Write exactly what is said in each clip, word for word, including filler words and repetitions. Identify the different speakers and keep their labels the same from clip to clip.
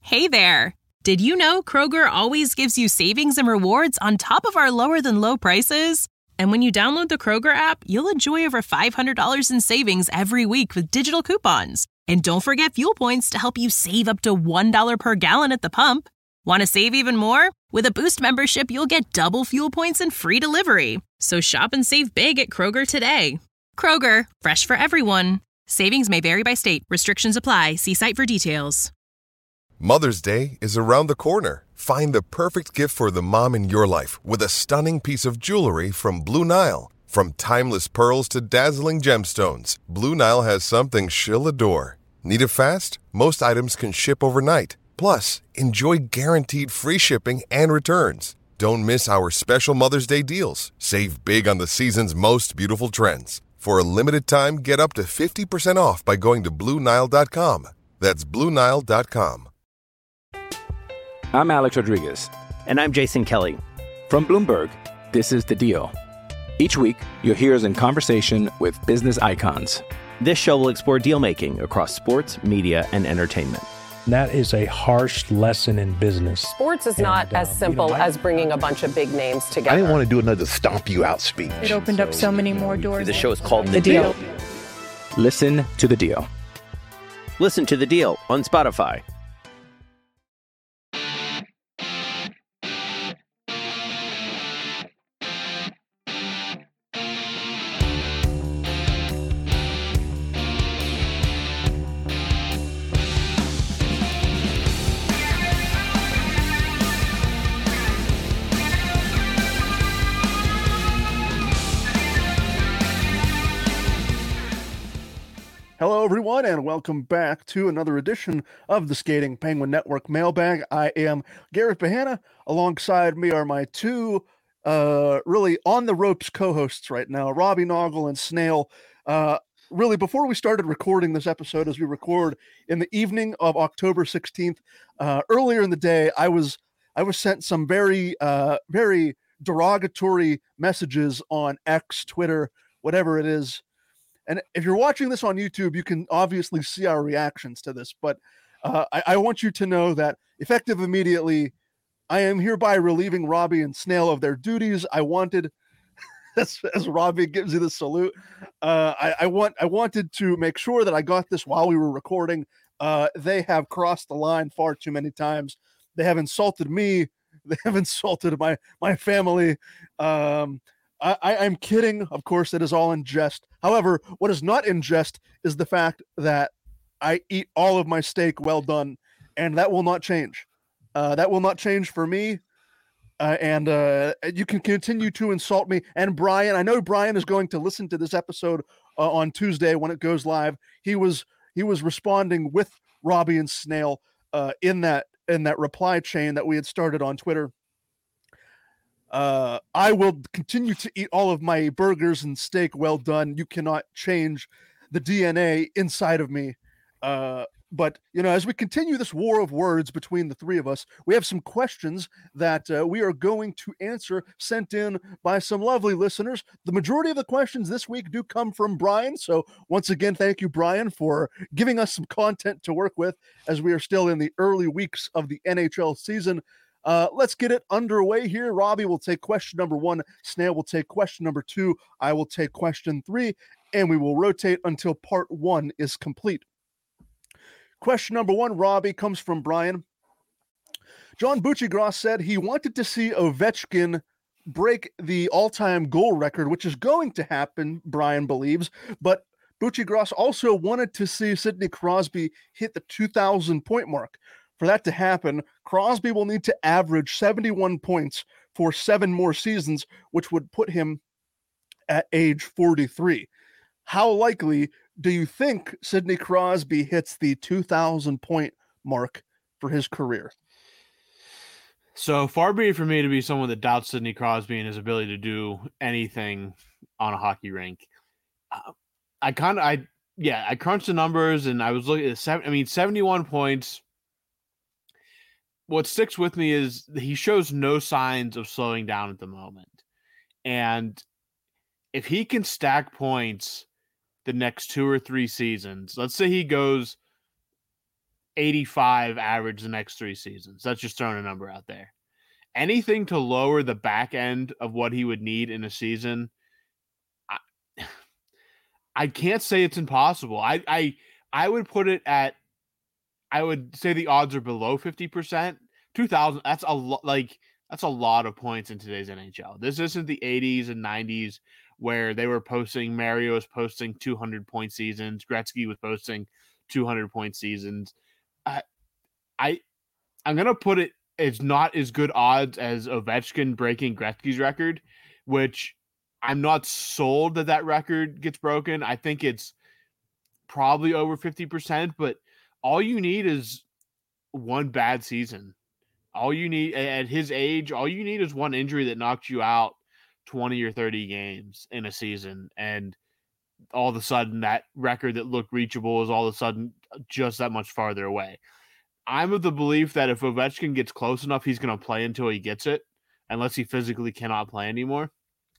Speaker 1: Hey there! Did you know Kroger always gives you savings and rewards on top of our lower-than-low prices? And when you download the Kroger app, you'll enjoy over five hundred dollars in savings every week with digital coupons. And don't forget fuel points to help you save up to one dollar per gallon at the pump. Want to save even more? With a Boost membership, you'll get double fuel points and free delivery. So shop and save big at Kroger today. Kroger, fresh for everyone. Savings may vary by state. Restrictions apply. See site for details.
Speaker 2: Mother's Day is around the corner. Find the perfect gift for the mom in your life with a stunning piece of jewelry from Blue Nile. From timeless pearls to dazzling gemstones, Blue Nile has something she'll adore. Need it fast? Most items can ship overnight. Plus, enjoy guaranteed free shipping and returns. Don't miss our special Mother's Day deals. Save big on the season's most beautiful trends. For a limited time, get up to fifty percent off by going to Blue Nile dot com. That's Blue Nile dot com.
Speaker 3: I'm Alex Rodriguez.
Speaker 4: And I'm Jason Kelly.
Speaker 3: From Bloomberg, this is The Deal. Each week, you'll hear us in conversation with business icons.
Speaker 4: This show will explore deal-making across sports, media, and entertainment.
Speaker 5: That is a harsh lesson in business.
Speaker 6: Sports is not and, as simple you know, I, as bringing a bunch of big names together.
Speaker 7: I didn't want to do another stomp you out speech.
Speaker 8: It opened so, up so many more doors.
Speaker 4: The show is called The,
Speaker 8: the
Speaker 4: deal.
Speaker 8: deal.
Speaker 3: Listen to The Deal.
Speaker 4: Listen to The Deal on Spotify.
Speaker 9: Hello, everyone, and welcome back to another edition of the Skating Penguin Network Mailbag. I am Garrett Bahana. Alongside me are my two uh, really on-the-ropes co-hosts right now, Robbie Noggle and Snail. Uh, really, before we started recording this episode, as we record in the evening of October sixteenth, uh, earlier in the day, I was I was sent some very, uh, very derogatory messages on X, Twitter, whatever it is. And if you're watching this on YouTube, you can obviously see our reactions to this. But uh, I, I want you to know that effective immediately, I am hereby relieving Robbie and Snail of their duties. I wanted, as, as Robbie gives you the salute, uh, I, I want I wanted to make sure that I got this while we were recording. Uh, they have crossed the line far too many times. They have insulted me. They have insulted my my family. Um, I, I'm kidding. Of course, it is all in jest. However, what is not in jest is the fact that I eat all of my steak well done, and that will not change. Uh, that will not change for me. Uh, and uh, you can continue to insult me. And Brian, I know Brian is going to listen to this episode uh, on Tuesday when it goes live. He was he was responding with Robbie and Snail uh, in that in that reply chain that we had started on Twitter. Uh, I will continue to eat all of my burgers and steak well done. You cannot change the D N A inside of me. Uh, but, you know, as we continue this war of words between the three of us, we have some questions that uh, we are going to answer sent in by some lovely listeners. The majority of the questions this week do come from Brian. So once again, thank you, Brian, for giving us some content to work with as we are still in the early weeks of the N H L season. Uh, let's get it underway here. Robbie will take question number one. Snail will take question number two. I will take question three, and we will rotate until part one is complete. Question number one, Robbie, comes from Brian. John Buccigross said he wanted to see Ovechkin break the all-time goal record, which is going to happen, Brian believes, but Buccigross also wanted to see Sidney Crosby hit the two thousand point mark. For that to happen, Crosby will need to average seventy-one points for seven more seasons, which would put him at age forty-three. How likely do you think Sidney Crosby hits the two thousand point mark for his career?
Speaker 10: So far be it for me to be someone that doubts Sidney Crosby and his ability to do anything on a hockey rink. Uh, I kind of, I yeah, I crunched the numbers and I was looking at seven. I mean, seventy-one points. What sticks with me is he shows no signs of slowing down at the moment. And if he can stack points the next two or three seasons, let's say he goes eighty-five average the next three seasons. That's just throwing a number out there. Anything to lower the back end of what he would need in a season, I, I can't say it's impossible. I, I I would put it at, I would say the odds are below fifty percent. two thousand, that's a lot, like, that's a lot of points in today's N H L. This isn't the eighties and nineties where they were posting, Mario was posting two hundred point seasons, Gretzky was posting two hundred point seasons. I, I, I'm going to put it, it's not as good odds as Ovechkin breaking Gretzky's record, which I'm not sold that that record gets broken. I think it's probably over fifty percent, but all you need is one bad season. All you need at his age, all you need is one injury that knocks you out twenty or thirty games in a season. And all of a sudden that record that looked reachable is all of a sudden just that much farther away. I'm of the belief that if Ovechkin gets close enough, he's going to play until he gets it, unless he physically cannot play anymore.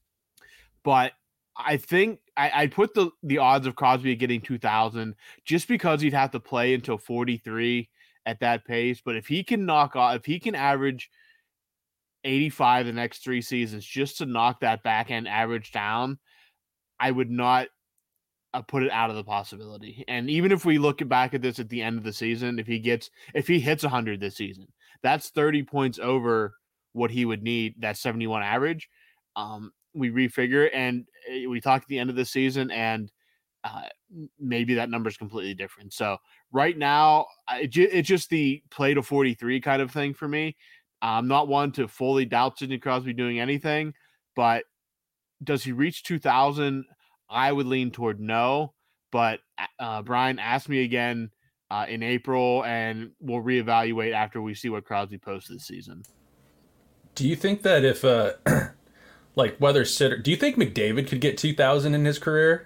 Speaker 10: But I think I, I put the, the odds of Crosby getting two thousand just because he'd have to play until forty-three at that pace. But if he can knock off, if he can average eighty-five the next three seasons just to knock that back end average down, I would not uh, put it out of the possibility. And even if we look back at this at the end of the season, if he gets, if he hits one hundred this season, that's thirty points over what he would need, that seventy-one average. Um, we refigure it and we talk at the end of the season, and uh, maybe that number is completely different. So right now, it, it's just the play to forty-three kind of thing for me. I'm not one to fully doubt Sidney Crosby doing anything, but does he reach two thousand? I would lean toward no, but uh, Brian asked me again uh, in April, and we'll reevaluate after we see what Crosby posts this season.
Speaker 11: Do you think that if, uh, like, whether Sitter, do you think McDavid could get two thousand in his career?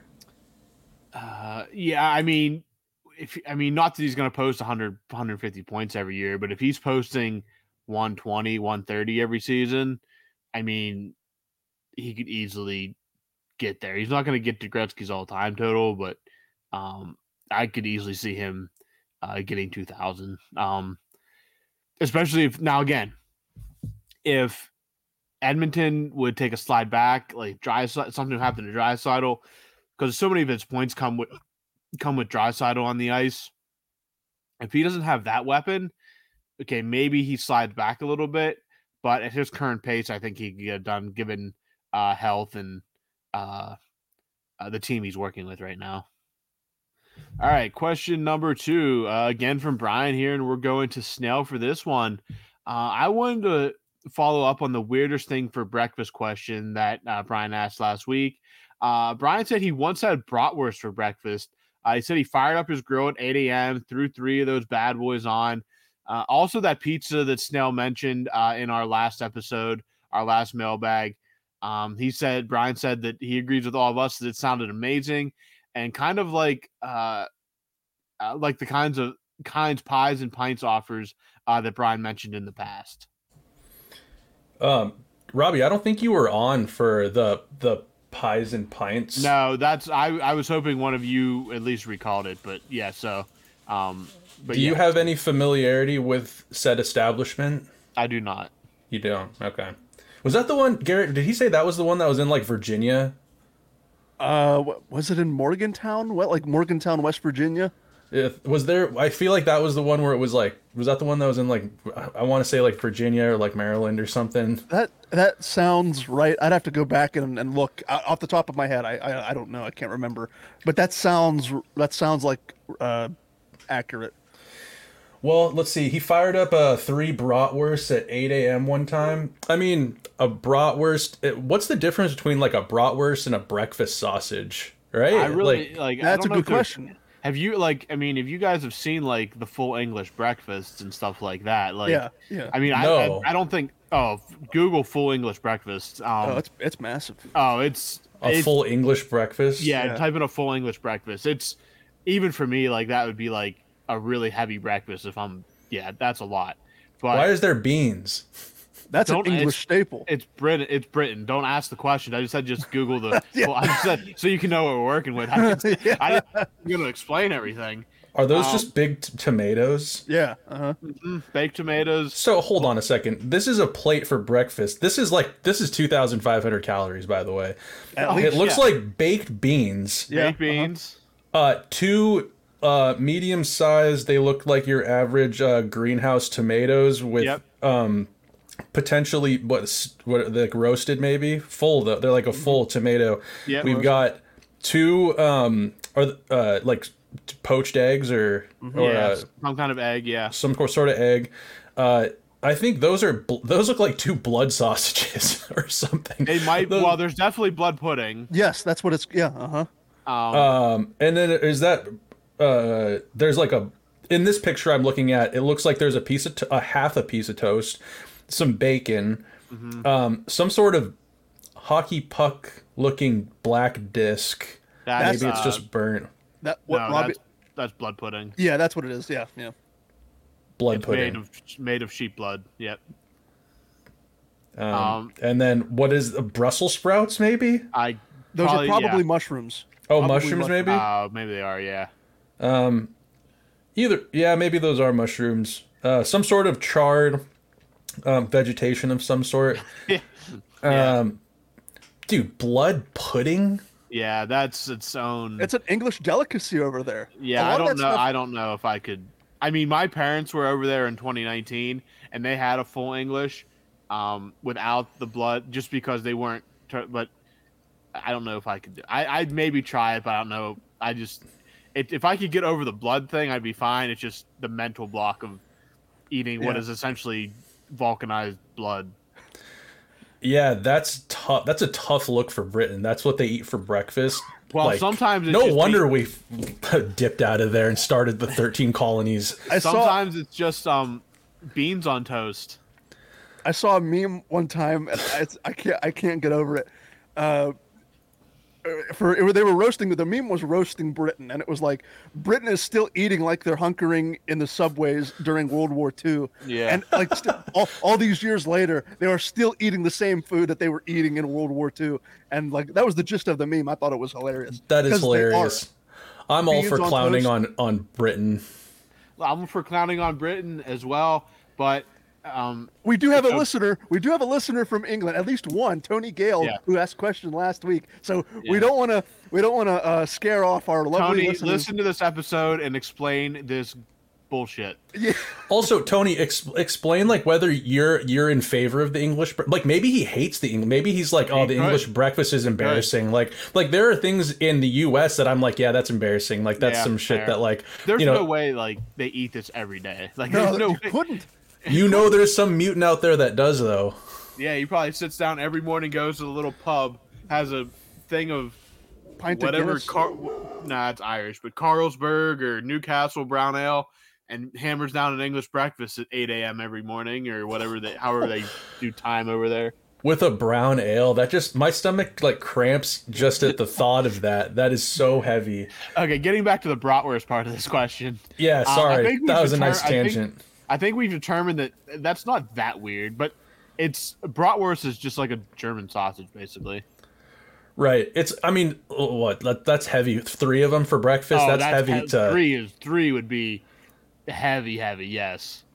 Speaker 10: Uh, yeah, I mean, if I mean, not that he's going to post one hundred, one hundred fifty points every year, but if he's posting one twenty, one thirty every season, I mean, he could easily get there. He's not going to get to Gretzky's all-time total, but um, I could easily see him uh, getting two thousand. Um, especially if, now again, if Edmonton would take a slide back, like Draisaitl, something happened to Draisaitl, because so many of his points come with come with Draisaitl on the ice. If he doesn't have that weapon, okay, maybe he slides back a little bit, but at his current pace, I think he can get it done given uh, health and uh, uh, the team he's working with right now. All right, question number two, uh, again from Brian here, and we're going to Snail for this one. Uh, I wanted to follow up on the weirdest thing for breakfast question that uh, Brian asked last week. Uh, Brian said he once had bratwurst for breakfast. Uh, he said he fired up his grill at eight a.m., threw three of those bad boys on. Uh, also, that pizza that Snell mentioned uh, in our last episode, our last mailbag, um, he said, Brian said that he agrees with all of us that it sounded amazing and kind of like uh, uh, like the kinds of kinds, pies, and pints offers uh, that Brian mentioned in the past.
Speaker 11: Um, Robbie, I don't think you were on for the the pies and pints.
Speaker 10: No, that's I. I was hoping one of you at least recalled it, but yeah. So, um, but
Speaker 11: do
Speaker 10: yeah.
Speaker 11: you have any familiarity with said establishment?
Speaker 10: I do not.
Speaker 11: You don't. Okay. Was that the one, Garrett? Did he say that was the one that was in like Virginia?
Speaker 9: Uh, was it in Morgantown? What, like Morgantown, West Virginia?
Speaker 11: If, was there? I feel like that was the one where it was like. Was that the one that was in like? I want to say like Virginia or like Maryland or something.
Speaker 9: That that sounds right. I'd have to go back and, and look off the top of my head. I, I I don't know. I can't remember. But that sounds that sounds like uh, accurate.
Speaker 11: Well, let's see. He fired up uh, three bratwursts at eight a.m. one time. I mean, a bratwurst. It, what's the difference between like a bratwurst and a breakfast sausage? Right?
Speaker 10: I really
Speaker 11: like,
Speaker 10: like.
Speaker 9: That's
Speaker 10: I don't
Speaker 9: a
Speaker 10: know
Speaker 9: good question.
Speaker 10: Have you like? I mean, if you guys have seen like the full English breakfasts and stuff like that, like,
Speaker 9: yeah, yeah.
Speaker 10: I mean,
Speaker 11: no.
Speaker 10: I, I I don't think. Oh, Google full English breakfast. Um,
Speaker 9: oh, it's it's massive.
Speaker 10: Oh, it's
Speaker 11: a
Speaker 10: it's,
Speaker 11: full English breakfast.
Speaker 10: Yeah,
Speaker 9: yeah,
Speaker 10: type in a full English breakfast. It's even for me like that would be like a really heavy breakfast if I'm. Yeah, that's a lot. But
Speaker 11: why is there beans?
Speaker 9: That's an English
Speaker 10: it's,
Speaker 9: staple.
Speaker 10: It's Britain. It's Britain. Don't ask the question. I just said just Google the.
Speaker 9: yeah.
Speaker 10: Well, I just said so you can know what we're working with. I, just,
Speaker 9: yeah.
Speaker 10: I, I'm going to explain everything.
Speaker 11: Are those
Speaker 10: Um,
Speaker 11: just big t- tomatoes?
Speaker 9: Yeah. Uh-huh.
Speaker 10: Mm-hmm. Baked tomatoes.
Speaker 11: So hold on a second. This is a plate for breakfast. This is like this is two thousand five hundred calories, by the way.
Speaker 9: At
Speaker 11: It
Speaker 9: least,
Speaker 11: looks
Speaker 10: yeah.
Speaker 11: like baked beans.
Speaker 9: Yeah,
Speaker 10: Baked beans.
Speaker 11: Uh, two uh medium sized. They look like your average uh, greenhouse tomatoes with
Speaker 10: Yep.
Speaker 11: um potentially what what like roasted maybe full though. They're like a full tomato.
Speaker 10: Yeah,
Speaker 11: We've
Speaker 10: roasted.
Speaker 11: got two um or uh like poached eggs or or
Speaker 10: Yeah,
Speaker 11: uh,
Speaker 10: some kind of egg. Yeah.
Speaker 11: some sort of egg. Uh, I think those are bl- those look like two blood sausages or something.
Speaker 10: It might.
Speaker 11: Those-
Speaker 10: Well, there's definitely blood pudding.
Speaker 9: Yes, that's what it's. Yeah. Uh huh.
Speaker 10: Um,
Speaker 11: um, and then is that uh, there's like a in this picture I'm looking at. It looks like there's a piece of to- a half a piece of toast, some bacon,
Speaker 10: mm-hmm.
Speaker 11: um, some sort of hockey puck looking black disc.
Speaker 10: That's,
Speaker 11: Maybe it's
Speaker 10: uh,
Speaker 11: just burnt
Speaker 9: That what
Speaker 10: no,
Speaker 9: Robbie?
Speaker 10: that's, that's blood pudding.
Speaker 9: Yeah, that's what it is. Yeah. Yeah.
Speaker 11: blood
Speaker 10: It's
Speaker 11: pudding.
Speaker 10: made of made of sheep blood. Yep.
Speaker 11: um,
Speaker 10: um,
Speaker 11: and then what is uh, Brussels sprouts? Maybe.
Speaker 10: I.
Speaker 9: Those
Speaker 10: probably,
Speaker 9: are probably
Speaker 10: yeah.
Speaker 9: mushrooms.
Speaker 11: Oh,
Speaker 9: Probably
Speaker 11: mushrooms
Speaker 9: mush-
Speaker 11: maybe.
Speaker 10: Uh, maybe they are. Yeah.
Speaker 11: Um, either yeah, maybe those are mushrooms. Uh, some sort of charred um, vegetation of some sort.
Speaker 10: Yeah.
Speaker 11: Um, dude, blood pudding.
Speaker 10: Yeah, that's its own.
Speaker 9: It's an English delicacy over there. A
Speaker 10: Yeah,
Speaker 9: lot
Speaker 10: I
Speaker 9: of
Speaker 10: don't
Speaker 9: that
Speaker 10: know.
Speaker 9: stuff-
Speaker 10: I don't know if I could. I mean, my parents were over there in twenty nineteen, and they had a full English, um, without the blood, just because they weren't. Ter- but I don't know if I could. Do, I I'd maybe try it, but I don't know. I just, it, if I could get over the blood thing, I'd be fine. It's just the mental block of eating what
Speaker 9: Yeah.
Speaker 10: is essentially vulcanized blood.
Speaker 11: Yeah, that's tough. That's a tough look for Britain. That's what they eat for breakfast.
Speaker 10: Well,
Speaker 11: Like,
Speaker 10: sometimes it's
Speaker 11: no
Speaker 10: just
Speaker 11: wonder
Speaker 10: be-
Speaker 11: we dipped out of there and started the thirteen colonies.
Speaker 9: I saw
Speaker 10: Sometimes it's just um beans on toast.
Speaker 9: I saw a meme one time. And it's, I can't I can't get over it. Uh, for it, they were roasting. The meme was roasting Britain, and it was like Britain is still eating like they're hunkering in the subways during World War Two.
Speaker 10: Yeah.
Speaker 9: And like st- all, all these years later, they are still eating the same food that they were eating in World War Two. And like that was the gist of the meme. I thought it was hilarious.
Speaker 11: That is
Speaker 9: 'Cause they are.
Speaker 11: hilarious. I'm all
Speaker 9: Beans
Speaker 11: for
Speaker 9: on
Speaker 11: clowning
Speaker 9: toast.
Speaker 11: on on Britain.
Speaker 10: I'm for clowning on Britain as well, but um,
Speaker 9: We do have a
Speaker 10: So-
Speaker 9: listener. We do have a listener from England, at least one, Tony Gale,
Speaker 10: Yeah.
Speaker 9: who asked a question last week. So we
Speaker 10: Yeah.
Speaker 9: don't want to. We don't want to uh, scare off our lovely
Speaker 10: Tony,
Speaker 9: listeners.
Speaker 10: listen to this episode and explain this bullshit.
Speaker 9: Yeah.
Speaker 11: Also, Tony, ex- explain like whether you're you're in favor of the English. bre- Like maybe he hates the English. Maybe he's like, oh,
Speaker 10: He
Speaker 11: the
Speaker 10: could.
Speaker 11: English breakfast is embarrassing. Like like there are things in the U S that I'm like, yeah, that's embarrassing. Like that's
Speaker 10: Yeah,
Speaker 11: some shit
Speaker 10: fair.
Speaker 11: that like
Speaker 10: There's
Speaker 11: you know
Speaker 10: no way like they eat this every day. Like
Speaker 9: No,
Speaker 10: there's no
Speaker 9: you
Speaker 10: way.
Speaker 9: couldn't.
Speaker 11: you know there's some mutant out there that does though.
Speaker 10: Yeah, he probably sits down every morning, goes to the little pub, has a thing of
Speaker 9: Pint of
Speaker 10: whatever.
Speaker 9: Guinness.
Speaker 10: Car- nah, it's Irish, but Carlsberg or Newcastle brown ale, and hammers down an English breakfast at eight a.m. every morning or whatever they, however they do time over there.
Speaker 11: With a brown ale, that just my stomach like cramps just at the thought of that. That is so heavy.
Speaker 10: Okay, getting back to the bratwurst part of this question.
Speaker 11: Yeah,
Speaker 10: Uh, I
Speaker 11: sorry,
Speaker 10: think we've
Speaker 11: that was a
Speaker 10: deter-
Speaker 11: nice
Speaker 10: I think-
Speaker 11: tangent.
Speaker 10: I think we've determined that that's not that weird, but it's bratwurst is just like a German sausage, basically.
Speaker 11: Right. It's. I mean, what? That, that's heavy. Three of them for breakfast.
Speaker 10: Oh,
Speaker 11: that's, heavy
Speaker 10: he-
Speaker 11: to.
Speaker 10: three is three would be heavy, heavy. Yes.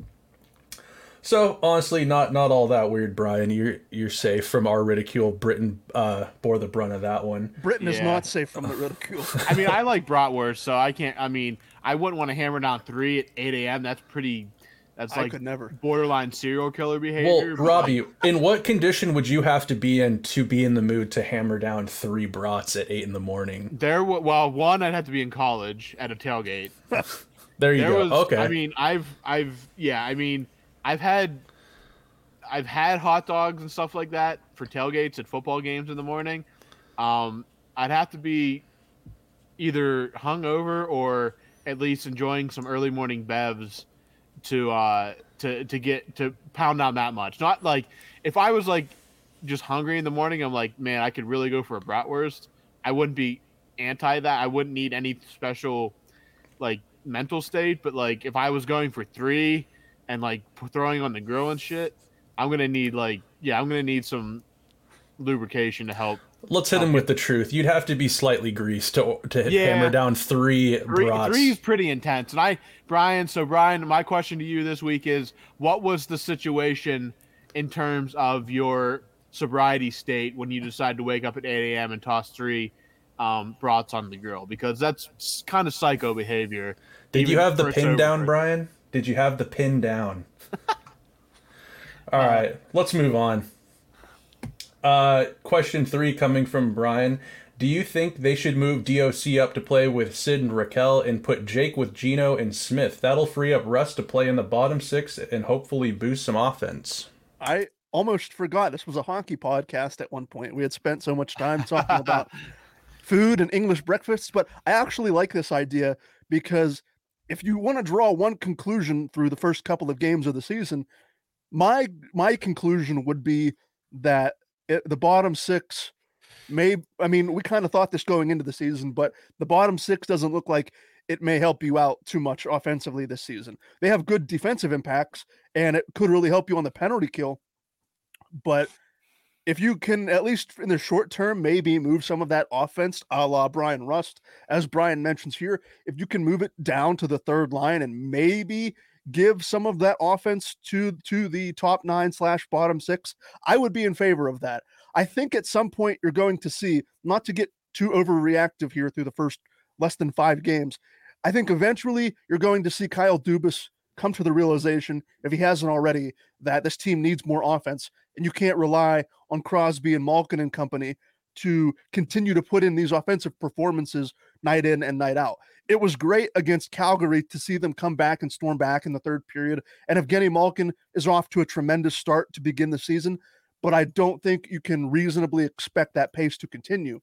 Speaker 11: So honestly, not not all that weird, Brian. You're you're safe from our ridicule. Britain uh, bore the brunt of that one.
Speaker 9: Britain is
Speaker 10: Yeah.
Speaker 9: not safe from the ridicule.
Speaker 10: I mean, I like bratwurst, so I can't. I mean, I wouldn't want to hammer down three at eight a.m. That's pretty. That's
Speaker 9: I
Speaker 10: like
Speaker 9: could never.
Speaker 10: borderline serial killer
Speaker 11: Well,
Speaker 10: behavior. but,
Speaker 11: Robbie, in what condition would you have to be in to be in the mood to hammer down three brats at eight in the morning?
Speaker 10: There, w- well, one, I'd have to be in college at a tailgate.
Speaker 11: There you
Speaker 10: There
Speaker 11: go.
Speaker 10: was,
Speaker 11: okay.
Speaker 10: I mean, I've, I've, yeah, I mean, I've had, I've had hot dogs and stuff like that for tailgates at football games in the morning. Um, I'd have to be either hungover or at least enjoying some early morning bevs to, uh, to, to get to pound down that much. Not like if I was like just hungry in the morning, I'm like, man, I could really go for a bratwurst. I wouldn't be anti that. I wouldn't need any special like mental state, but like if I was going for three and like p- throwing on the grill and shit, I'm gonna need like yeah, I'm gonna need some lubrication to help
Speaker 11: Let's hit him with the truth. You'd have to be slightly greased to to
Speaker 10: Yeah.
Speaker 11: hammer down three,
Speaker 10: Three,
Speaker 11: brats.
Speaker 10: three is pretty intense. And I, Brian, so Brian, my question to you this week is, what was the situation in terms of your sobriety state when you decided to wake up at eight a.m. and toss three um, brats on the grill? Because that's kind of psycho behavior.
Speaker 11: Did you have the
Speaker 10: for a
Speaker 11: pin
Speaker 10: sober
Speaker 11: down,
Speaker 10: person.
Speaker 11: Brian? Did you have the pin down? All right, let's move on. Uh, question three coming from Brian. Do you think they should move D O C up to play with Sid and Raquel and put Jake with Gino and Smith? That'll free up Russ to play in the bottom six and hopefully boost some offense.
Speaker 9: I almost forgot this was a hockey podcast at one point. We had spent so much time talking about food and English breakfasts, but I actually like this idea because if you want to draw one conclusion through the first couple of games of the season, my my conclusion would be that it, the bottom six may, I mean, we kind of thought this going into the season, but the bottom six doesn't look like it may help you out too much offensively this season. They have good defensive impacts, and it could really help you on the penalty kill. But if you can, at least in the short term, maybe move some of that offense a la Brian Rust, as Brian mentions here, if you can move it down to the third line and maybe give some of that offense to, to the top nine slash bottom six, I would be in favor of that. I think at some point you're going to see, not to get too overreactive here through the first less than five games, I think eventually you're going to see Kyle Dubas come to the realization, if he hasn't already, that this team needs more offense, and you can't rely on Crosby and Malkin and company to continue to put in these offensive performances night in and night out. It was great against Calgary to see them come back and storm back in the third period, and Evgeny Malkin is off to a tremendous start to begin the season, but I don't think you can reasonably expect that pace to continue.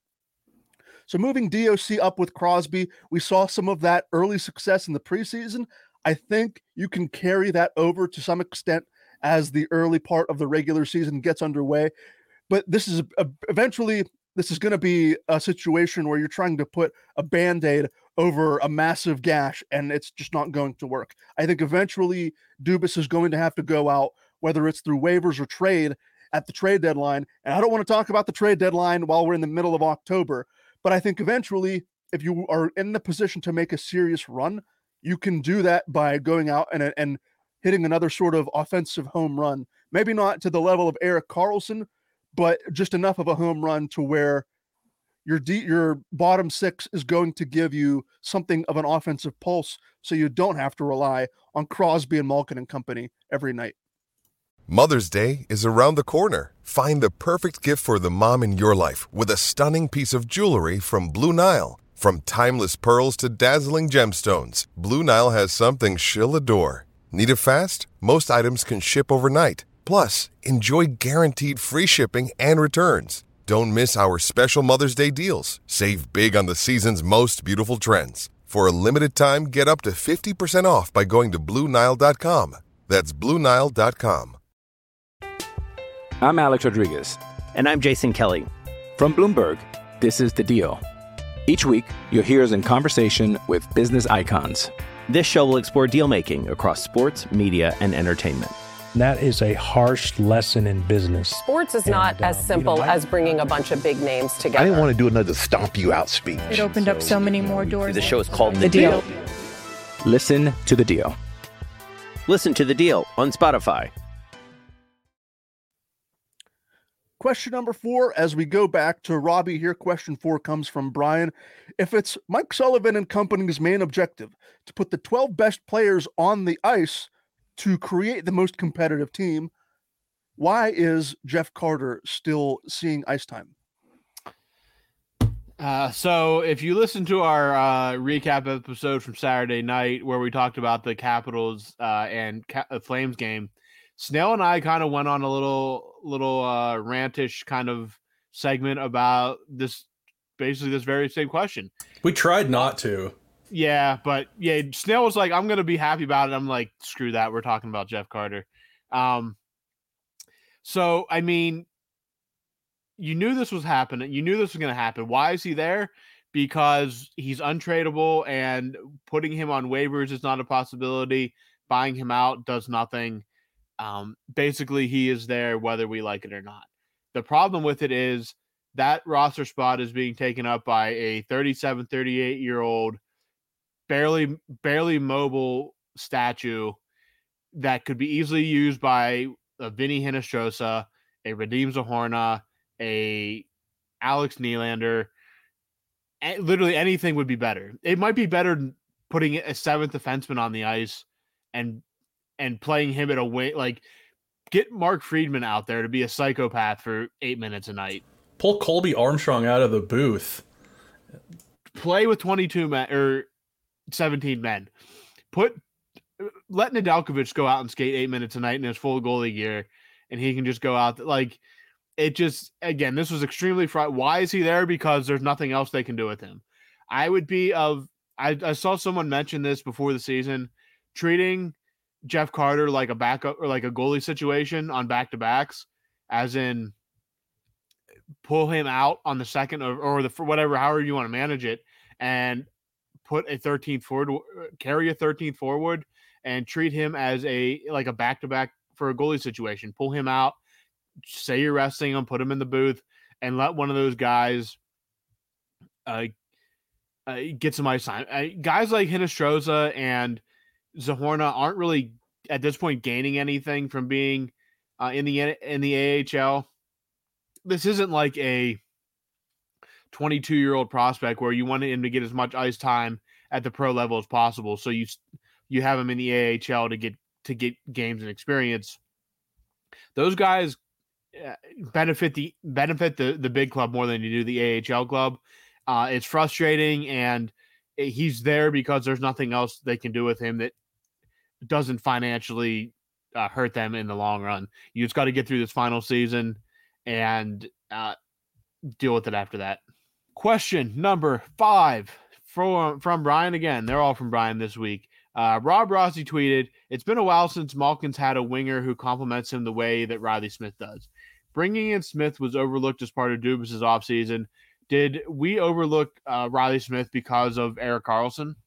Speaker 9: So moving D O C up with Crosby, we saw some of that early success in the preseason. I think you can carry that over to some extent as the early part of the regular season gets underway. But this is a, eventually, this is going to be a situation where you're trying to put a Band-Aid over a massive gash, and it's just not going to work. I think eventually Dubas is going to have to go out, whether it's through waivers or trade, at the trade deadline. And I don't want to talk about the trade deadline while we're in the middle of October, but I think eventually, if you are in the position to make a serious run, you can do that by going out and, and hitting another sort of offensive home run. Maybe not to the level of Erik Karlsson, but just enough of a home run to where your D, your bottom six is going to give you something of an offensive pulse, so you don't have to rely on Crosby and Malkin and company every night.
Speaker 2: Mother's Day is around the corner. Find the perfect gift for the mom in your life with a stunning piece of jewelry from Blue Nile. From timeless pearls to dazzling gemstones, Blue Nile has something she'll adore. Need it fast? Most items can ship overnight. Plus, enjoy guaranteed free shipping and returns. Don't miss our special Mother's Day deals. Save big on the season's most beautiful trends. For a limited time, get up to fifty percent off by going to Blue Nile dot com. That's Blue Nile dot com.
Speaker 3: I'm Alex Rodriguez.
Speaker 4: And I'm Jason Kelly.
Speaker 3: From Bloomberg, this is The Deal. Each week, you'll hear us in conversation with business icons.
Speaker 4: This show will explore deal-making across sports, media, and entertainment.
Speaker 5: That is a harsh lesson in business.
Speaker 6: Sports is
Speaker 5: And,
Speaker 6: not as
Speaker 5: um,
Speaker 6: simple
Speaker 5: you know, I-
Speaker 6: as bringing a bunch of big names together.
Speaker 7: I didn't want to do another stomp you out speech.
Speaker 8: It opened up so many more doors.
Speaker 4: The show is called The,
Speaker 8: The
Speaker 4: deal.
Speaker 8: Deal.
Speaker 3: Listen to The Deal.
Speaker 4: Listen to The Deal on Spotify.
Speaker 9: Question number four, as we go back to Robbie here, question four comes from Brian. If it's Mike Sullivan and company's main objective to put the twelve best players on the ice to create the most competitive team, why is Jeff Carter still seeing ice time?
Speaker 10: Uh, so if you listen to our uh, recap episode from Saturday night where we talked about the Capitals uh, and Ca- uh, Flames game, Snell and I kind of went on a little little uh, rantish kind of segment about this, basically this very same question.
Speaker 11: We tried not to.
Speaker 10: Yeah, but yeah, Snell was like, I'm going to be happy about it. I'm like, screw that. We're talking about Jeff Carter. Um, so, I mean, you knew this was happening. You knew this was going to happen. Why is he there? Because he's untradeable, and putting him on waivers is not a possibility. Buying him out does nothing. Um, basically, he is there whether we like it or not. The problem with it is that roster spot is being taken up by a thirty-seven, thirty-eight year old, barely, barely mobile statue that could be easily used by a Vinny Hinostroza, a Radim Zohorna, a Alex Nylander. Literally anything would be better. It might be better putting a seventh defenseman on the ice and and playing him at a wing. Like, get Mark Friedman out there to be a psychopath for eight minutes a night.
Speaker 11: Pull Colby Armstrong out of the booth.
Speaker 10: Play with twenty-two men or seventeen men. Put let Nedeljkovic go out and skate eight minutes a night in his full goalie gear, and he can just go out. Like, it just, again, this was extremely fr- Why is he there? Because there's nothing else they can do with him. I would be of, I, I saw someone mention this before the season, treating Jeff Carter like a backup or like a goalie situation on back-to-backs, as in pull him out on the second or, or the, for whatever, however you want to manage it, and put a thirteenth forward, carry a thirteenth forward, and treat him as a like a back-to-back for a goalie situation. Pull him out, say you're resting him, put him in the booth, and let one of those guys uh, uh, get some ice time. Uh, guys like Hinostroza and Zohorna aren't really at this point gaining anything from being uh, in the in the A H L. This isn't like a twenty-two year old prospect where you want him to get as much ice time at the pro level as possible. So you you have him in the A H L to get to get games and experience. Those guys benefit the benefit the the big club more than you do the A H L club. Uh, it's frustrating, and he's there because there's nothing else they can do with him that doesn't financially uh, hurt them in the long run. You just got to get through this final season and uh, deal with it after that. Question number five from from Brian again. They're all from Brian this week. Uh, Rob Rossi tweeted, "It's been a while since Malkin's had a winger who complements him the way that Riley Smith does. Bringing in Smith was overlooked as part of Dubas's offseason. Did we overlook uh, Riley Smith because of Erik Karlsson?"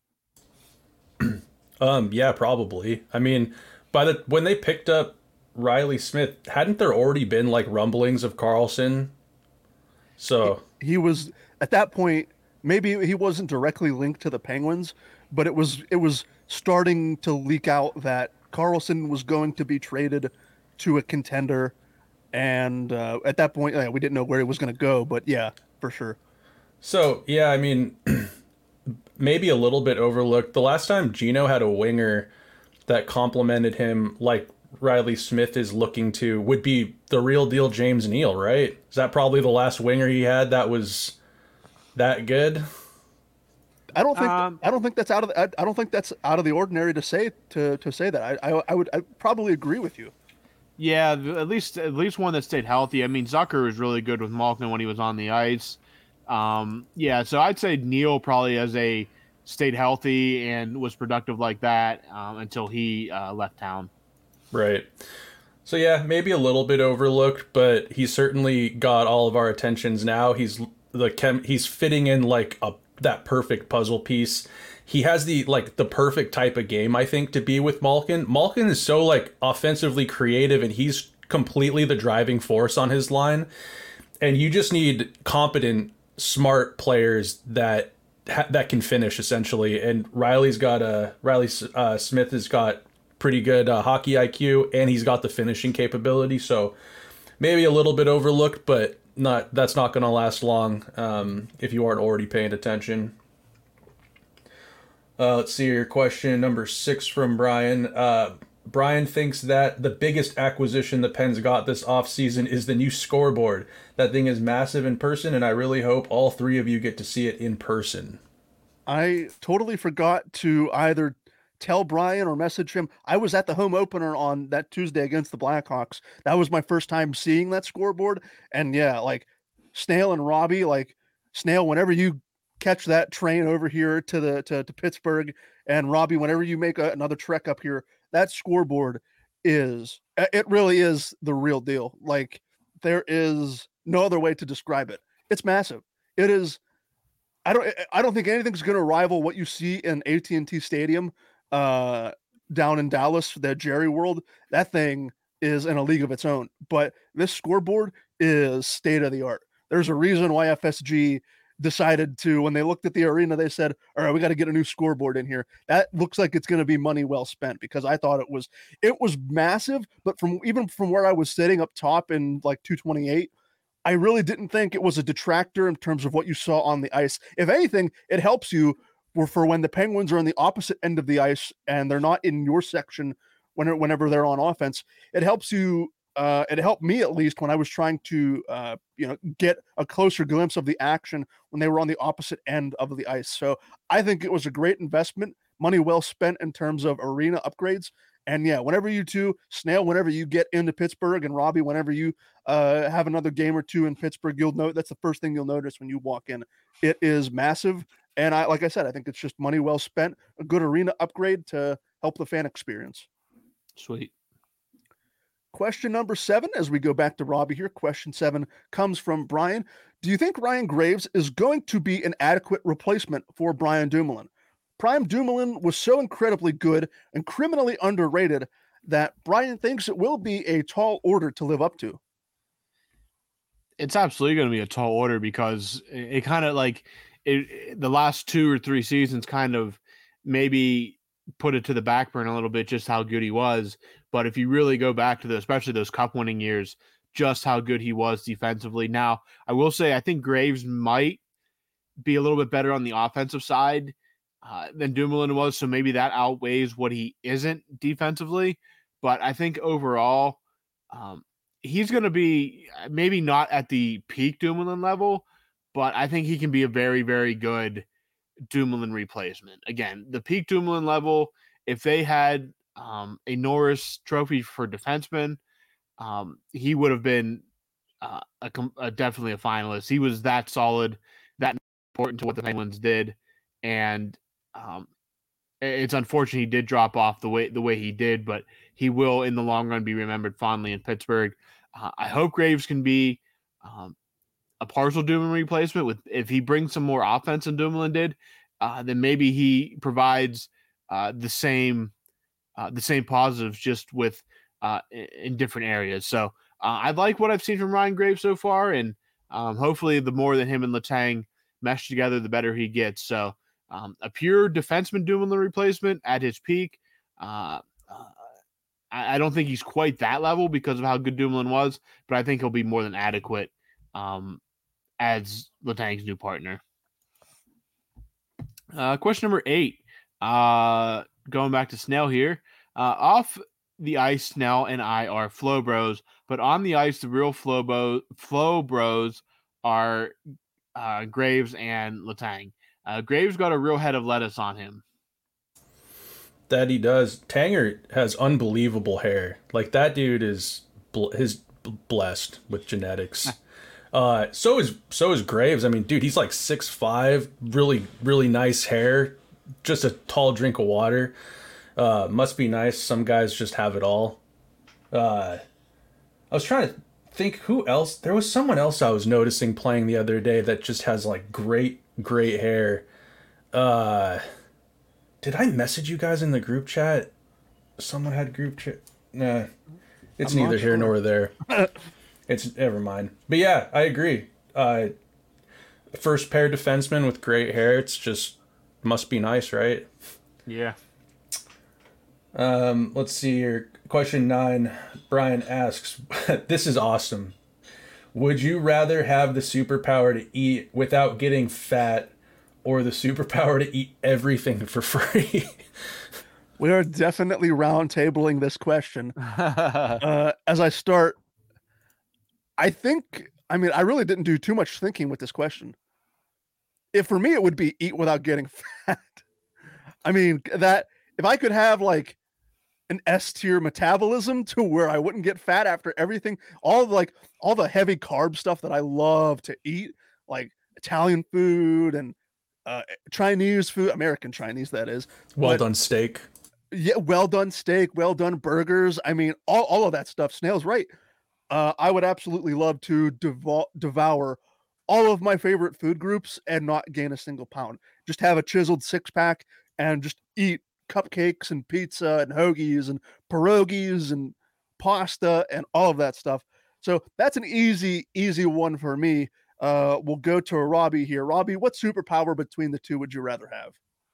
Speaker 11: um, yeah, probably. I mean, by the when they picked up Riley Smith, hadn't there already been like rumblings of Karlsson? So
Speaker 9: he, he was at that point. Maybe he wasn't directly linked to the Penguins, but it was it was starting to leak out that Karlsson was going to be traded to a contender, and uh, at that point, yeah, we didn't know where he was going to go. But yeah, for sure.
Speaker 11: So yeah, I mean, maybe a little bit overlooked. The last time Gino had a winger that complimented him like Riley Smith is looking to would be the real deal James Neal, right? Is that probably the last winger he had that was that good?
Speaker 9: I don't think
Speaker 10: um,
Speaker 9: I don't think that's out of the, I, I don't think that's out of the ordinary to say to to say that. I I, I would I probably agree with you.
Speaker 10: Yeah, at least at least one that stayed healthy. I mean, Zucker was really good with Malkin when he was on the ice. Um, yeah, so I'd say Neal probably as a stayed healthy and was productive like that um, until he uh, left town.
Speaker 11: Right. So yeah, maybe a little bit overlooked, but he certainly got all of our attentions now. He's the chem he's fitting in like a that perfect puzzle piece. He has the like the perfect type of game, I think, to be with Malkin. Malkin is so like offensively creative, and he's completely the driving force on his line. And you just need competent, smart players that ha- that can finish essentially. And Riley's got a Riley uh, Smith has got pretty good uh, hockey I Q, and he's got the finishing capability. So maybe a little bit overlooked, but not that's not going to last long um, if you aren't already paying attention. Uh, let's see your question number six from Brian. Uh, Brian thinks that the biggest acquisition the Pens got this offseason is the new scoreboard. That thing is massive in person, and I really hope all three of you get to see it in person.
Speaker 9: I totally forgot to either tell Brian or message him. I was at the home opener on that Tuesday against the Blackhawks. That was my first time seeing that scoreboard. And yeah, like Snail and Robbie, like Snail, whenever you catch that train over here to the to, to Pittsburgh, and Robbie, whenever you make a, another trek up here, that scoreboard is, it really is the real deal. Like there is no other way to describe it. It's massive. It is. I don't, I don't think anything's going to rival what you see in A T and T Stadium uh, down in Dallas, the Jerry World. That thing is in a league of its own, but this scoreboard is state of the art. There's a reason why F S G decided to, when they looked at the arena, they said, all right, we got to get a new scoreboard in here. That looks like it's going to be money well spent, because I thought it was, it was massive, but from even from where I was sitting up top in like two twenty-eight, I really didn't think it was a detractor in terms of what you saw on the ice. If anything, it helps you for, for when the Penguins are on the opposite end of the ice and they're not in your section when, whenever they're on offense. It helps you Uh, it helped me, at least, when I was trying to, uh, you know, get a closer glimpse of the action when they were on the opposite end of the ice. So I think it was a great investment, money well spent in terms of arena upgrades. And yeah, whenever you two, Snail, whenever you get into Pittsburgh, and Robbie, whenever you uh, have another game or two in Pittsburgh, you'll know that's the first thing you'll notice when you walk in. It is massive. And I, like I said, I think it's just money well spent, a good arena upgrade to help the fan experience.
Speaker 10: Sweet.
Speaker 9: Question number seven, as we go back to Robbie here, question seven comes from Brian. Do you think Ryan Graves is going to be an adequate replacement for Brian Dumoulin? Prime Dumoulin was so incredibly good and criminally underrated that Brian thinks it will be a tall order to live up to.
Speaker 10: It's absolutely going to be a tall order, because it, it kind of like it, the last two or three seasons kind of maybe put it to the back burner a little bit, just how good he was. But if you really go back to the, especially those cup winning years, just how good he was defensively. Now, I will say, I think Graves might be a little bit better on the offensive side uh, than Dumoulin was. So maybe that outweighs what he isn't defensively. But I think overall, um, he's going to be maybe not at the peak Dumoulin level, but I think he can be a very, very good Dumoulin replacement. Again, the peak Dumoulin level, if they had um, a Norris Trophy for defenseman, um, he would have been uh, a, a definitely a finalist. He was that solid, that important to what the Penguins did, and um, it's unfortunate he did drop off the way the way he did, but he will in the long run be remembered fondly in Pittsburgh. Uh, I hope Graves can be um, a partial Dumoulin replacement. With if he brings some more offense than Dumoulin did, uh, then maybe he provides uh, the same uh, the same positives, just with uh, in different areas. So uh, I like what I've seen from Ryan Graves so far, and um, hopefully the more that him and Letang mesh together, the better he gets. So um, a pure defenseman Dumoulin replacement at his peak. Uh, uh, I, I don't think he's quite that level because of how good Dumoulin was, but I think he'll be more than adequate um, as Letang's new partner. Uh, question number eight. Uh, going back to Snell here. Uh, off the ice, Snell and I are flow bros, but on the ice, the real flow, bo- flow bros are uh, Graves and Letang. Uh, Graves got a real head of lettuce on him.
Speaker 11: That he does. Tanger has unbelievable hair. Like, that dude is bl- his blessed with genetics. uh, so is so is Graves. I mean, dude, he's like six five, really really nice hair, just a tall drink of water. Uh, must be nice. Some guys just have it all. Uh, I was trying to think who else. There was someone else I was noticing playing the other day that just has like great great hair. Uh, did I message you guys in the group chat? Someone had group chat. Nah, it's I'm neither here sure. nor there. It's never mind. But yeah, I agree. Uh, first pair defenseman with great hair. It's just must be nice, right?
Speaker 10: Yeah.
Speaker 11: Um, let's see here. Question nine. Brian asks, "This is awesome. Would you rather have the superpower to eat without getting fat, or the superpower to eat everything for free?"
Speaker 9: We are definitely round tabling this question. uh, as I start, I think, I mean, I really didn't do too much thinking with this question. If for me, it would be eat without getting fat. I mean, that if I could have like an S tier metabolism to where I wouldn't get fat after everything, all the, like all the heavy carb stuff that I love to eat, like Italian food and uh, Chinese food, American Chinese, that is.
Speaker 11: Well
Speaker 9: but,
Speaker 11: done steak.
Speaker 9: Yeah, well done steak, well done burgers. I mean, all, all of that stuff. Snail's right. Uh, I would absolutely love to devo- devour all of my favorite food groups and not gain a single pound. Just have a chiseled six pack and just eat cupcakes and pizza and hoagies and pierogies and pasta and all of that stuff. So that's an easy, easy one for me. Uh, we'll go to Robbie here. Robbie, what superpower between the two would you rather have?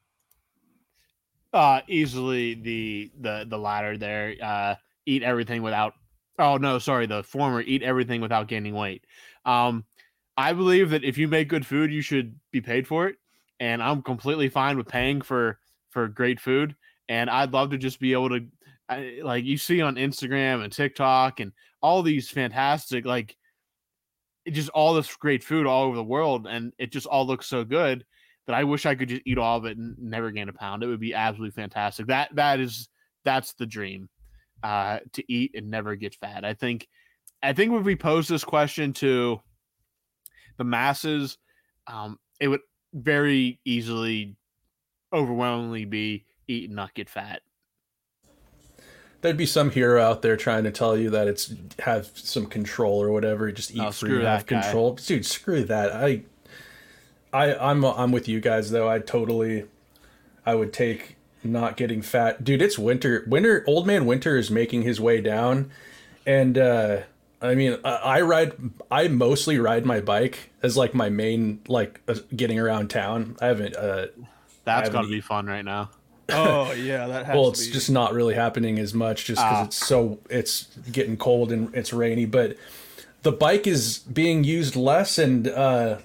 Speaker 10: Uh, easily the the the latter there. Uh, eat everything without. Oh no, sorry, the former. Eat everything without gaining weight. Um, I believe that if you make good food, you should be paid for it, and I'm completely fine with paying for for great food. And I'd love to just be able to, I, like you see on Instagram and TikTok and all these fantastic, like, it just all this great food all over the world, and it just all looks so good that I wish I could just eat all of it and never gain a pound. It would be absolutely fantastic. That that is that's the dream, uh, to eat and never get fat. I think, I think if we pose this question to the masses, um, it would very easily, overwhelmingly be eat and not get fat.
Speaker 11: There'd be some hero out there trying to tell you that it's have some control or whatever. Just eat
Speaker 10: oh,
Speaker 11: free, have
Speaker 10: guy.
Speaker 11: control. Dude, screw that. I, I, I'm I'm with you guys though. I totally, I would take not getting fat. Dude, it's winter. Winter. Old man Winter is making his way down, and uh, I mean, I, I ride. I mostly ride my bike as like my main like uh, getting around town. I haven't. Uh,
Speaker 10: That's gonna be fun right now.
Speaker 9: Oh yeah, that has
Speaker 11: well,
Speaker 9: to
Speaker 11: it's
Speaker 9: be.
Speaker 11: just not really happening as much just because
Speaker 10: Ah.
Speaker 11: it's so it's getting cold and it's rainy. But the bike is being used less, and uh,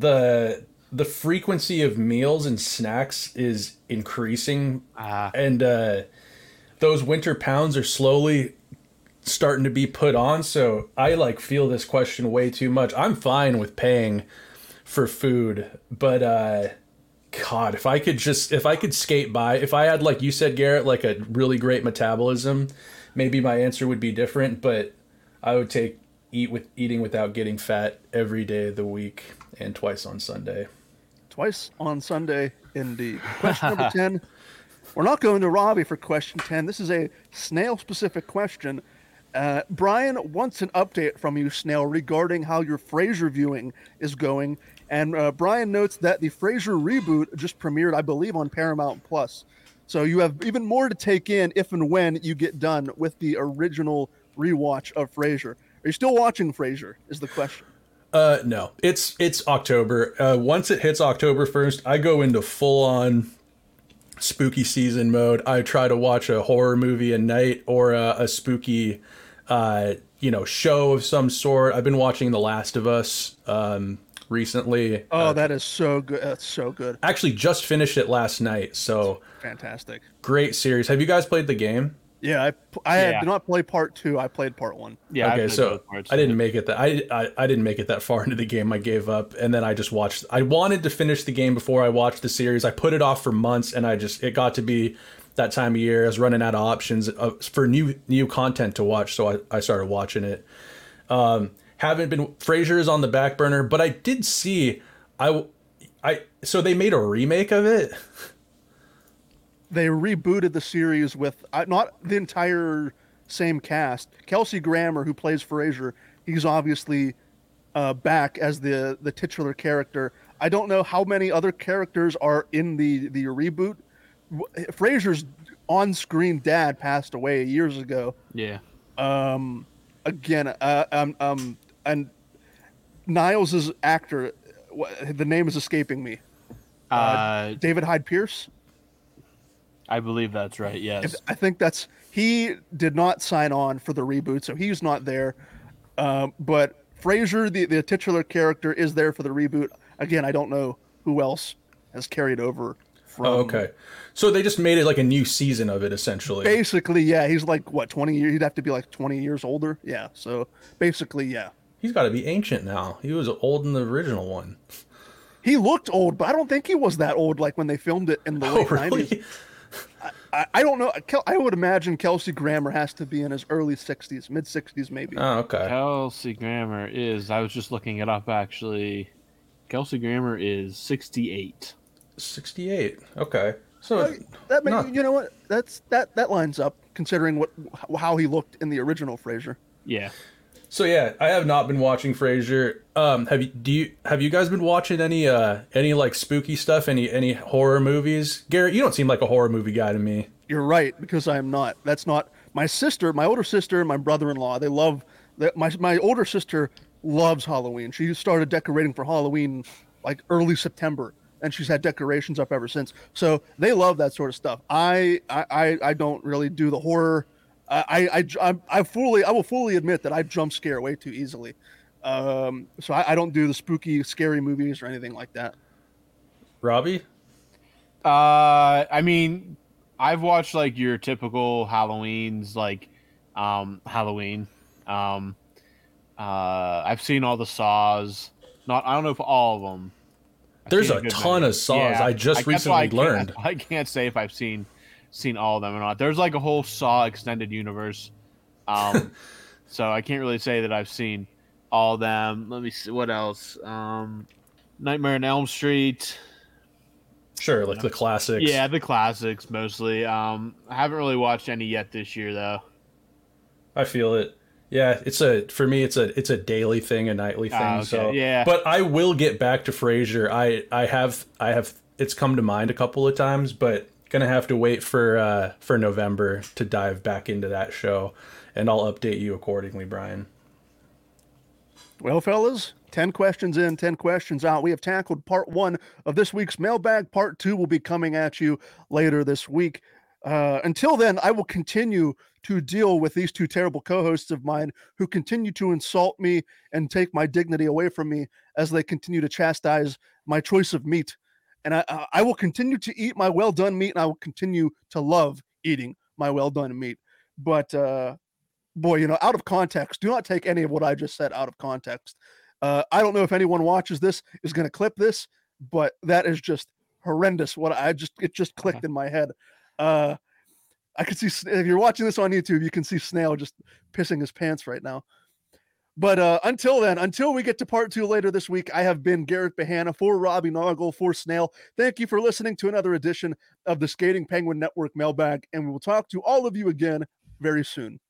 Speaker 11: the the frequency of meals and snacks is increasing,
Speaker 10: Ah.
Speaker 11: and uh, those winter pounds are slowly starting to be put on. So I like feel this question way too much. I'm fine with paying for food, but uh God, if I could just, if I could skate by, if I had, like you said, Garrett, like a really great metabolism, maybe my answer would be different, but I would take eat with eating without getting fat every day of the week and twice on Sunday.
Speaker 9: Twice on Sunday, indeed. Question number ten. We're not going to Robbie for question ten. This is a Snail-specific question. Uh, Brian wants an update from you, Snail, regarding how your Frasier viewing is going. And uh, Brian notes that the Frasier reboot just premiered, I believe, on Paramount Plus. So you have even more to take in if and when you get done with the original rewatch of Frasier. Are you still watching Frasier, is the question.
Speaker 11: Uh, no, it's it's October. Uh, once it hits October first, I go into full-on spooky season mode. I try to watch a horror movie a night or a, a spooky, uh, you know, show of some sort. I've been watching The Last of Us um, recently.
Speaker 9: Oh,
Speaker 11: uh,
Speaker 9: that is so good. That's so good.
Speaker 11: Actually, just finished it last night. So
Speaker 9: fantastic.
Speaker 11: Great series. Have you guys played the game?
Speaker 9: Yeah, I I
Speaker 10: Yeah.
Speaker 9: did not play part two. I played part one.
Speaker 10: Yeah.
Speaker 11: Okay,
Speaker 10: I've
Speaker 11: so
Speaker 10: both parts
Speaker 11: I didn't
Speaker 10: of it.
Speaker 11: make it that I, I I didn't make it that far into the game. I gave up, and then I just watched. I wanted to finish the game before I watched the series. I put it off for months, and I just it got to be that time of year. I was running out of options uh, for new new content to watch, so I, I started watching it. Um, haven't been Frasier is on the back burner, but I did see I I so they made a remake of it.
Speaker 9: They rebooted the series with uh, not the entire same cast. Kelsey Grammer, who plays Frasier, he's obviously uh, back as the the titular character. I don't know how many other characters are in the the reboot. Frasier's on-screen dad passed away years ago.
Speaker 10: Yeah.
Speaker 9: Um, again, uh, um, um, and Niles's actor, wh- the name is escaping me.
Speaker 10: Uh,
Speaker 9: David Hyde Pierce.
Speaker 10: I believe that's right. Yes.
Speaker 9: I think that's he did not sign on for the reboot, so he's not there. Um, but Frasier, the, the titular character, is there for the reboot. Again, I don't know who else has carried over from.
Speaker 11: Oh, okay. So they just made it like a new season of it, essentially.
Speaker 9: Basically, yeah. He's like, what, twenty years? He'd have to be like twenty years older. Yeah. So basically, yeah.
Speaker 11: He's got to be ancient now. He was old in the original one.
Speaker 9: He looked old, but I don't think he was that old like when they filmed it in the
Speaker 11: Oh,
Speaker 9: late
Speaker 11: really?
Speaker 9: nineties. I, I don't know. Kel- I would imagine Kelsey Grammer has to be in his early sixties, mid sixties maybe.
Speaker 11: Oh, okay.
Speaker 10: Kelsey Grammer is, I was just looking it up actually. Kelsey Grammer is sixty-eight.
Speaker 11: sixty-eight. Okay. So
Speaker 9: Uh, that may,
Speaker 11: not-
Speaker 9: you know what? That's that that lines up considering what how he looked in the original Frasier.
Speaker 10: Yeah.
Speaker 11: So yeah, I have not been watching Frasier. Um, have you? Do you? Have you guys been watching any? Uh, any like spooky stuff? Any any horror movies? Garrett, you don't seem like a horror movie guy to me.
Speaker 9: You're right, because I am not. That's not my sister, my older sister, and my brother-in-law. They love that. My my older sister loves Halloween. She started decorating for Halloween like early September, and she's had decorations up ever since. So they love that sort of stuff. I I I don't really do the horror. I I I, I fully I will fully admit that I jump scare way too easily. Um, so I, I don't do the spooky, scary movies or anything like that.
Speaker 11: Robbie?
Speaker 10: Uh, I mean, I've watched like your typical Halloweens, like um, Halloween. Um, uh, I've seen all the Saws. Not, I don't know if all of them. I've
Speaker 11: There's
Speaker 10: seen
Speaker 11: a
Speaker 10: good
Speaker 11: ton
Speaker 10: many.
Speaker 11: of Saws.
Speaker 10: Yeah,
Speaker 11: I just
Speaker 10: I,
Speaker 11: recently
Speaker 10: I
Speaker 11: learned.
Speaker 10: I can't say if I've seen seen all of them or not. There's like a whole Saw extended universe. Um, so I can't really say that I've seen all of them. Let me see what else. Um, Nightmare on Elm Street.
Speaker 11: Sure, like the classics.
Speaker 10: Yeah, the classics mostly. Um, I haven't really watched any yet this year though.
Speaker 11: I feel it. Yeah, it's a for me. It's a it's a daily thing, a nightly thing.
Speaker 10: Oh, okay.
Speaker 11: So
Speaker 10: yeah,
Speaker 11: but I will get back to Frasier. I I have I have it's come to mind a couple of times, but gonna have to wait for uh, for November to dive back into that show, and I'll update you accordingly, Brian.
Speaker 9: Well, fellas, ten questions in, ten questions out. We have tackled part one of this week's mailbag. Part two will be coming at you later this week. Uh, until then, I will continue to deal with these two terrible co-hosts of mine who continue to insult me and take my dignity away from me as they continue to chastise my choice of meat. And I, I will continue to eat my well-done meat, and I will continue to love eating my well-done meat. But, uh, boy, you know, out of context, do not take any of what I just said out of context. Uh, I don't know if anyone watches this is going to clip this, but that is just horrendous. What I just, it just clicked in my head. Uh, I can see, if you're watching this on YouTube, you can see Snail just pissing his pants right now. But uh, until then, until we get to part two later this week, I have been Garrett Bahana for Robbie Noggle, for Snail. Thank you for listening to another edition of the Skating Penguin Network Mailbag, and we will talk to all of you again very soon.